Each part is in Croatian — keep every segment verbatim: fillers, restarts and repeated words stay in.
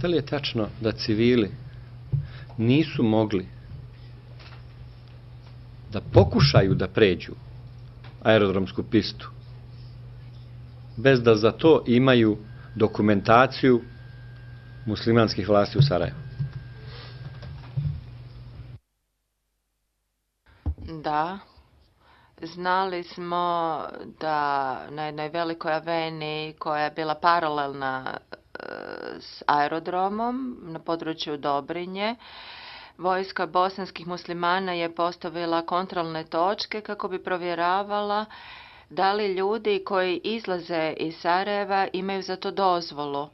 Da li je tačno da civili nisu mogli da pokušaju da pređu aerodromsku pistu bez da za to imaju dokumentaciju muslimanskih vlasti u Sarajevu? Da, znali smo da na jednoj velikoj aveni koja je bila paralelna s aerodromom na području Dobrinje, vojska bosanskih muslimana je postavila kontrolne točke kako bi provjeravala da li ljudi koji izlaze iz Sarajeva imaju za to dozvolu.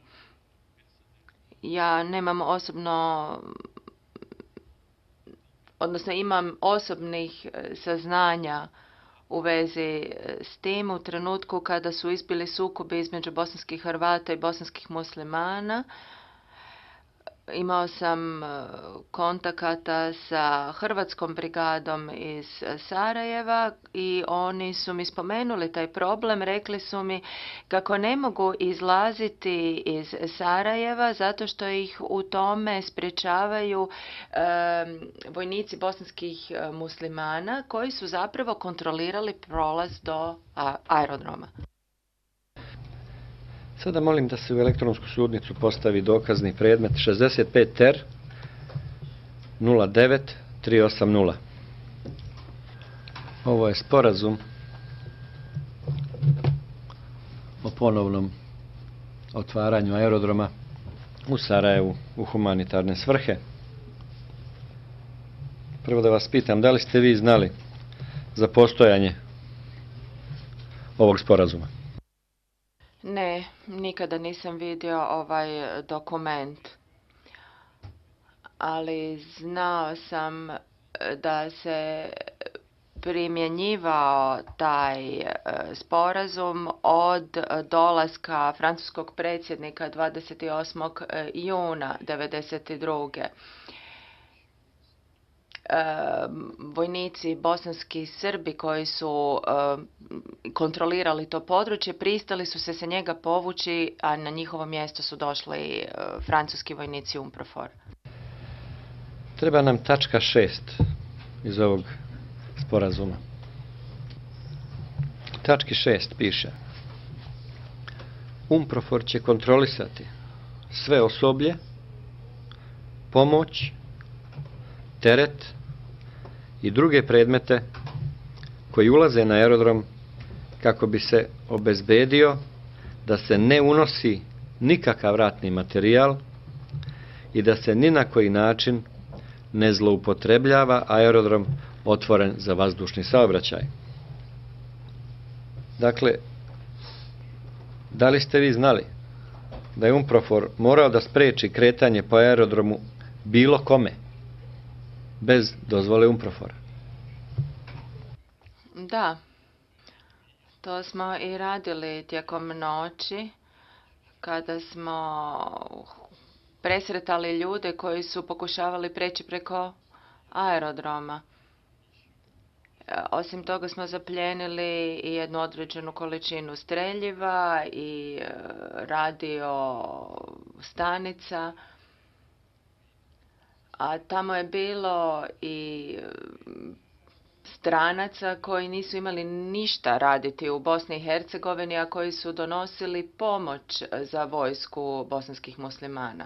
Ja nemam osobno, odnosno imam osobnih saznanja u vezi s tim u trenutku kada su izbili sukobi između bosanskih Hrvata i bosanskih muslimana. Imao sam kontakata sa hrvatskom brigadom iz Sarajeva i oni su mi spomenuli taj problem. Rekli su mi kako ne mogu izlaziti iz Sarajeva zato što ih u tome sprječavaju e, vojnici bosanskih muslimana koji su zapravo kontrolirali prolaz do aerodroma. Sada molim da se u elektronsku sudnicu postavi dokazni predmet šezdeset pet ter nula devet tri osam nula. Ovo je sporazum o ponovnom otvaranju aerodroma u Sarajevu u humanitarne svrhe. Prvo da vas pitam, da li ste vi znali za postojanje ovog sporazuma? Ne, nikada nisam vidio ovaj dokument, ali znao sam da se primjenjivao taj sporazum od dolaska francuskog predsjednika dvadeset osmog juna devedeset druge. Vojnici bosanski Srbi koji su kontrolirali to područje pristali su se sa njega povući, a na njihovo mjesto su došli francuski vojnici UNPROFOR. Treba nam tačka šest iz ovog sporazuma. U tački šest piše: UNPROFOR će kontrolisati sve osoblje, pomoć, teret i druge predmete koji ulaze na aerodrom kako bi se obezbedio da se ne unosi nikakav ratni materijal i da se ni na koji način ne zloupotrebljava aerodrom otvoren za vazdušni saobraćaj. Dakle, da li ste vi znali da je UNPROFOR morao da spreči kretanje po aerodromu bilo kome bez dozvole UNPROFOR-a? Da, to smo i radili tijekom noći kada smo presretali ljude koji su pokušavali preći preko aerodroma. Osim toga smo zaplijenili i jednu određenu količinu streljiva i radio stanica. A tamo je bilo i stranaca koji nisu imali ništa raditi u Bosni i Hercegovini, a koji su donosili pomoć za vojsku bosanskih muslimana.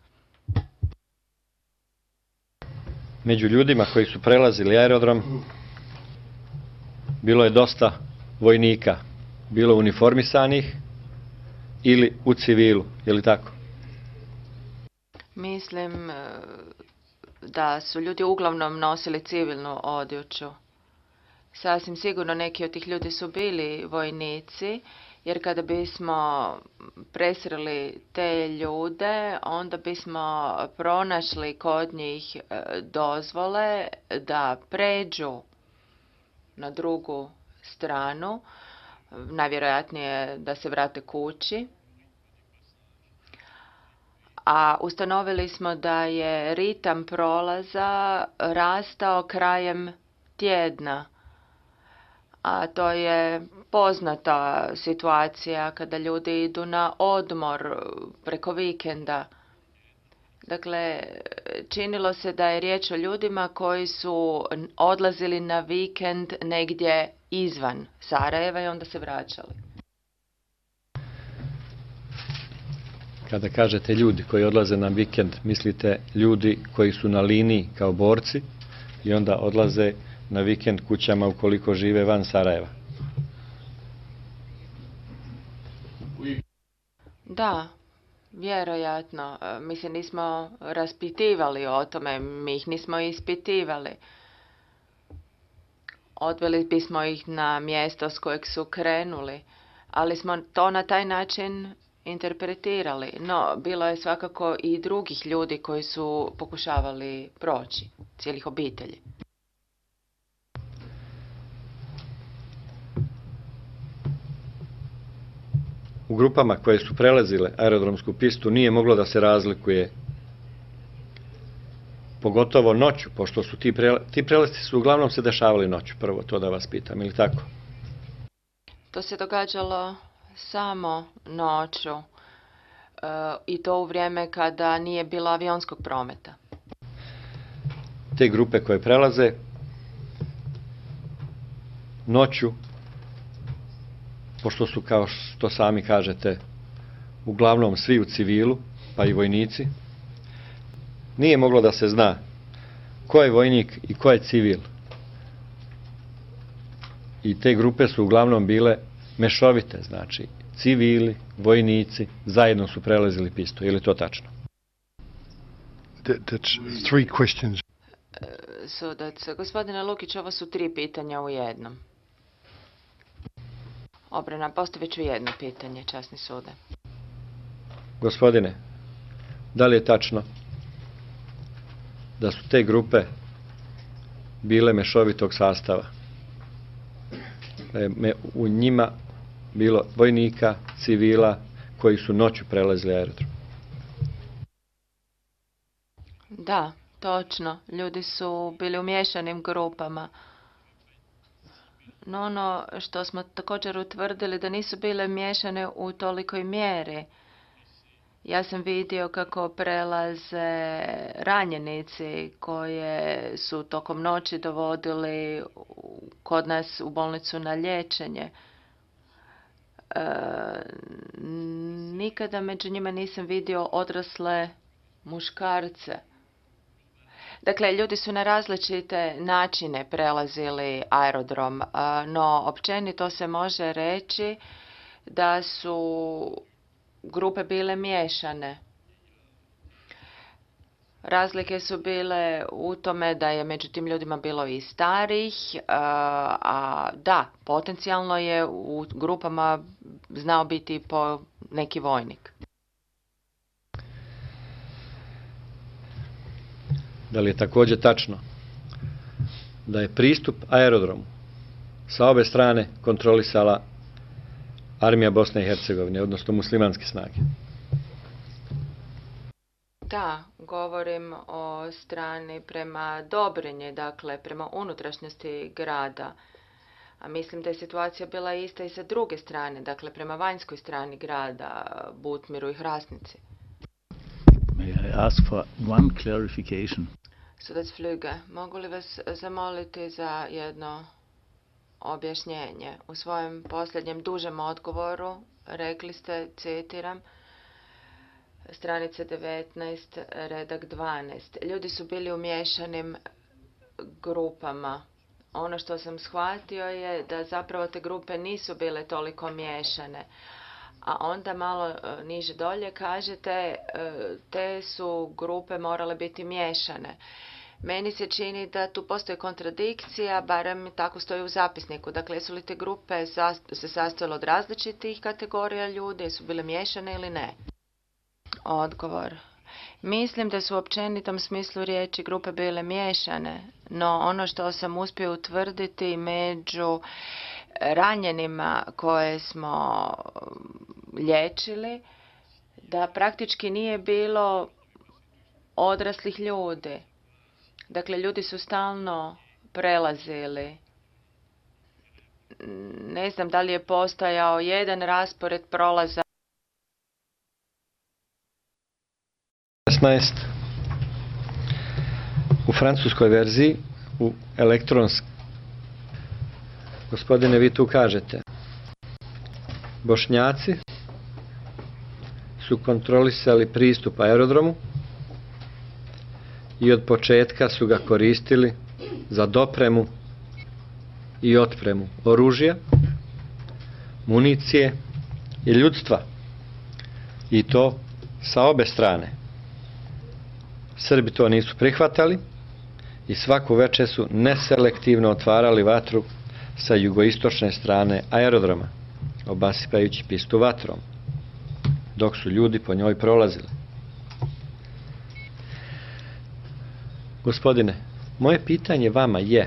Među ljudima koji su prelazili aerodrom bilo je dosta vojnika, bilo uniformisanih ili u civilu, je li tako? Mislim da su ljudi uglavnom nosili civilnu odjeću. Sasvim sigurno neki od tih ljudi su bili vojnici, jer kada bismo presreli te ljude, onda bismo pronašli kod njih dozvole da pređu na drugu stranu, najvjerojatnije da se vrate kući. A ustanovili smo da je ritam prolaza rastao krajem tjedna. A to je poznata situacija kada ljudi idu na odmor preko vikenda. Dakle, činilo se da je riječ o ljudima koji su odlazili na vikend negdje izvan Sarajeva i onda se vraćali. Kada kažete ljudi koji odlaze na vikend, mislite ljudi koji su na liniji kao borci i onda odlaze na vikend kućama ukoliko žive van Sarajeva? Da, vjerojatno. Mi se nismo raspitivali o tome, mi ih nismo ispitivali. Odveli bismo ih na mjesto s kojeg su krenuli, ali smo to na taj način interpretirali. No, bilo je svakako i drugih ljudi koji su pokušavali proći, cijelih obitelji. U grupama koje su prelazile aerodromsku pistu nije moglo da se razlikuje, pogotovo noću, pošto su ti, prela, ti prelasci su uglavnom se dešavali noću, prvo to da vas pitam, ili tako? To se događalo samo noću e, i to u vrijeme kada nije bilo avionskog prometa. Te grupe koje prelaze noću, pošto su, kao što sami kažete, uglavnom svi u civilu, pa i vojnici, nije moglo da se zna ko je vojnik i ko je civil. I te grupe su uglavnom bile mešovite, znači civili, vojnici, zajedno su prelazili pistu. Je li to tačno? That, that's three questions. Sudac, gospodine Lukić, ovo su tri pitanja u jednom. Obrana, postavit ću jedno pitanje, časni sude. Gospodine, da li je tačno da su te grupe bile mešovitog sastava? Da je u njima bilo vojnika, civila koji su noću prelazili aerodrom? Da, točno. Ljudi su bili u miješanim grupama. No ono što smo također utvrdili da nisu bile miješane u tolikoj mjeri. Ja sam vidio kako prelaze ranjenici koje su tokom noći dovodili kod nas u bolnicu na liječenje. E, nikada među njima nisam vidio odrasle muškarce. Dakle, ljudi su na različite načine prelazili aerodrom, no općenito se može reći da su grupe bile miješane. Razlike su bile u tome da je među tim ljudima bilo i starih, a da, potencijalno je u grupama znao biti po neki vojnik. Da li je također tačno da je pristup aerodromu sa obe strane kontrolisala armija Bosne i Hercegovine, odnosno muslimanske snage? Da, govorim o strani prema Dobrinji, dakle prema unutrašnjosti grada. A mislim da je situacija bila ista i sa druge strane, dakle prema vanjskoj strani grada, Butmiru i Hrasnici. May I ask for one clarification? Sudac Flüge, mogu li vas zamoliti za jedno objašnjenje? U svojem posljednjem dužem odgovoru rekli ste, citiram, stranice devetnaest, redak dvanaest. Ljudi su bili u miješanim grupama. Ono što sam shvatio je da zapravo te grupe nisu bile toliko miješane. A onda malo niže dolje kažete te su grupe morale biti miješane. Meni se čini da tu postoji kontradikcija, barem tako stoji u zapisniku. Dakle, su li te grupe se sastojale od različitih kategorija ljudi, su bile miješane ili ne? Odgovor. Mislim da su u općenitom smislu riječi grupe bile miješane, no ono što sam uspio utvrditi među ranjenima koje smo liječili, da praktički nije bilo odraslih ljudi. Dakle, ljudi su stalno prelazili. Ne znam da li je postojao jedan raspored prolaza. šesnaest. U francuskoj verziji, u elektronskoj. Gospodine, vi tu kažete, Bošnjaci su kontrolisali pristup aerodromu i od početka su ga koristili za dopremu i otpremu oružja, municije i ljudstva. I to sa obe strane. Srbi to nisu prihvatali i svaku večer su neselektivno otvarali vatru sa jugoistočne strane aerodroma, obasipajući pistu vatrom, dok su ljudi po njoj prolazili. Gospodine, moje pitanje vama je,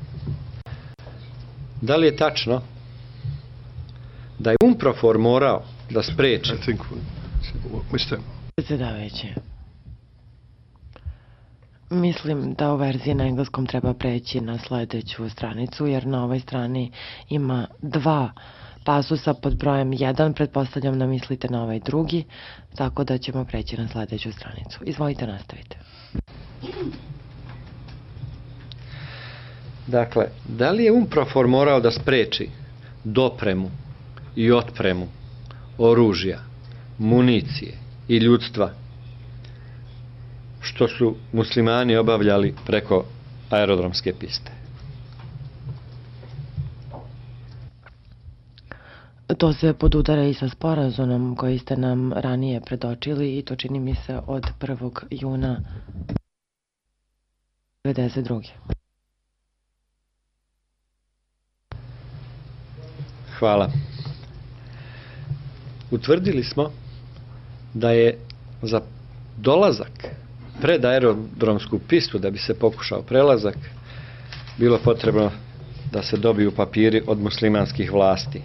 da li je tačno da je UNPROFOR morao da spreči? I think, mister Predsjedavajući, mislim da u verziji na engleskom treba preći na sljedeću stranicu, jer na ovoj strani ima dva pasusa pod brojem jedan, pretpostavljam da mislite na ovaj drugi, tako da ćemo preći na sljedeću stranicu. Izvolite, nastavite. Dakle, da li je UNPROFOR morao da spreči dopremu i otpremu oružja, municije i ljudstva što su muslimani obavljali preko aerodromske piste? To se podudara i sa sporazumom koji ste nam ranije predočili i to čini mi se od prvog juna devedeset druge. Hvala. Utvrdili smo da je za dolazak pred aerodromsku pistu, da bi se pokušao prelazak, bilo potrebno da se dobiju papiri od muslimanskih vlasti.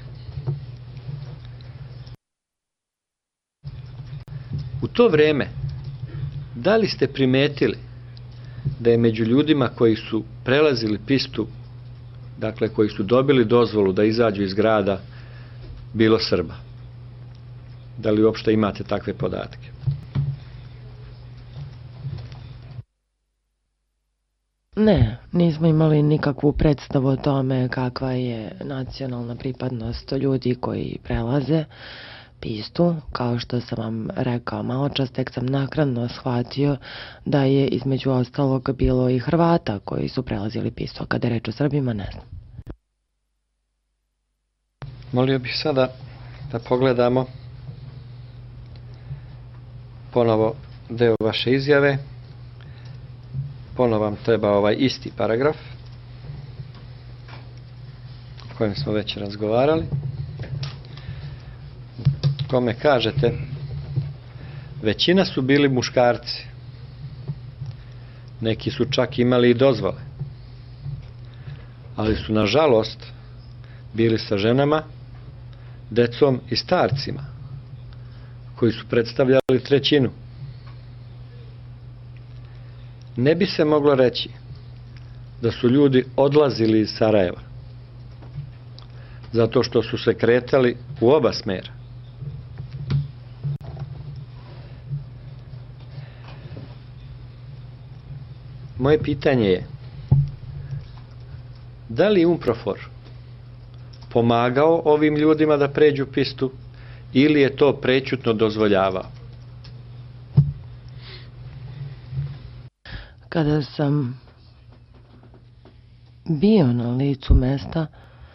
U to vrijeme, da li ste primetili da je među ljudima koji su prelazili pistu, dakle koji su dobili dozvolu da izađu iz grada, bilo Srba? Da li uopšte imate takve podatke? Ne, nismo imali nikakvu predstavu o tome kakva je nacionalna pripadnost ljudi koji prelaze pistu. Kao što sam vam rekao malo čas, tek sam naknadno shvatio da je između ostalog bilo i Hrvata koji su prelazili pistu, a kada je reč o Srbima, ne znam. Molio bih sada da pogledamo ponovo deo vaše izjave. Ponovo vam treba ovaj isti paragraf o kojem smo već razgovarali, u kome kažete, većina su bili muškarci, neki su čak imali i dozvole, ali su nažalost bili sa ženama, decom i starcima, koji su predstavljali trećinu. Ne bi se moglo reći da su ljudi odlazili iz Sarajeva, zato što su se kretali u oba smjera. Moje pitanje je, da li UNPROFOR pomagao ovim ljudima da pređu pistu ili je to prećutno dozvoljavao? Kada sam bio na licu mesta,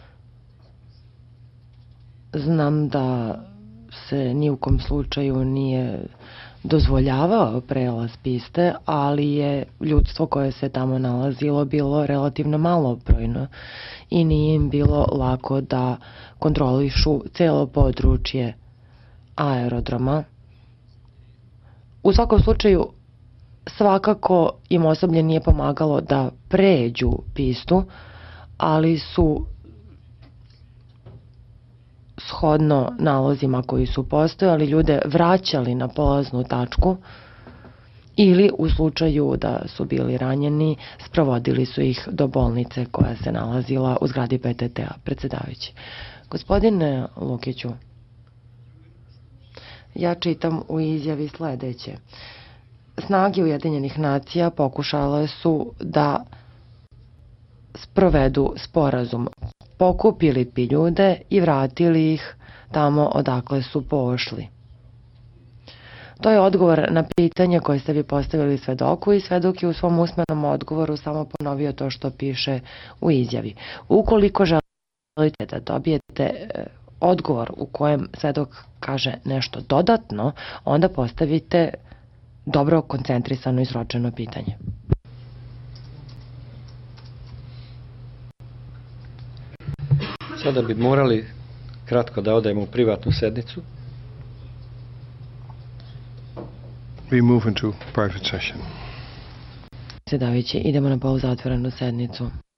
znam da se ni u kom slučaju nije dozvoljavao prelaz piste, ali je ljudstvo koje se tamo nalazilo bilo relativno malobrojno i nije im bilo lako da kontrolišu celo područje aerodroma. U svakom slučaju, svakako im osoblje nije pomagalo da pređu pistu, ali su shodno nalozima koji su postojali ljude vraćali na polaznu tačku ili u slučaju da su bili ranjeni sprovodili su ih do bolnice koja se nalazila u zgradi P T T-a. Predsjedavajući. Gospodine Lukiću, ja čitam u izjavi sljedeće. snage Ujedinjenih nacija pokušale su da sprovedu sporazum. Pokupili bi ljude i vratili ih tamo odakle su pošli. To je odgovor na pitanje koje ste vi postavili svedoku i svedok je u svom usmenom odgovoru samo ponovio to što piše u izjavi. Ukoliko želite da dobijete odgovor u kojem svedok kaže nešto dodatno, onda postavite dobro koncentrisano i sročeno pitanje. Sada bi morali kratko da odemo u privatnu sednicu. We move into private session. Predsjedavajući, idemo na poluzatvorenu sednicu.